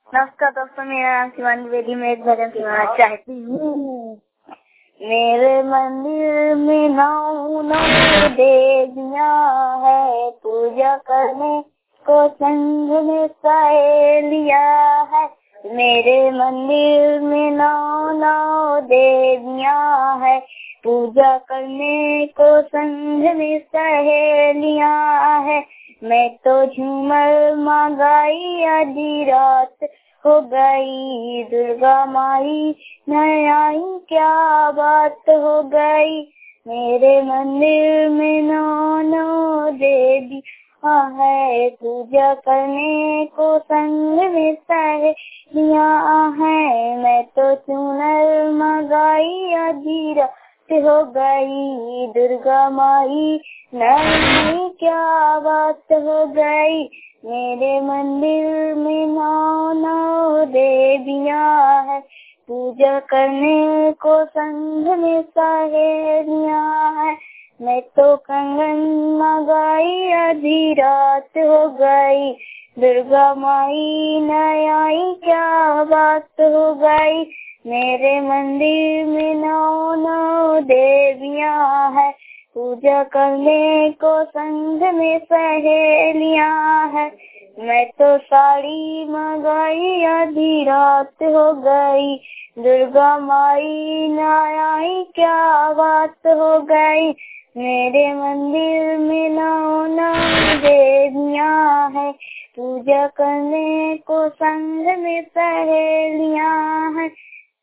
नमस्कार दोस्तों, मेरा नाम शिवानी बेदी। मैं एक भजन सुनाना चाहती हूँ। मेरे मंदिर में 9 देवियाँ है, पूजा करने को संग में सहेलियाँ है। मेरे मंदिर में 9 देवियाँ है, पूजा करने को संग में सहेलियाँ है। मैं तो झूमर मंगाई, आधी रात हो गई, दुर्गा माई न आई, क्या बात हो गई। मेरे मंदिर में 9 देवी है, पूजा करने को संग में सहेलियाँ है। मैं तो चूनर मंगाई, आधी रात हो गई, दुर्गा माई नहीं, क्या बात हो गई। मेरे मंदिर में 9 देवियाँ है, पूजा करने को संग में सहेलियाँ है। मैं तो कंगन मंगाई, आधी रात हो गई, दुर्गा माई न आई, क्या बात हो गई। मेरे मंदिर में 9 देवियाँ है, पूजा करने को संग में सहेलियाँ है। मैं तो साड़ी मंगाई, आधी रात हो गई, दुर्गा माई न आई, क्या बात हो गई। मेरे मंदिर में 9 देवियाँ है, पूजा करने को संग में सहेलियाँ है।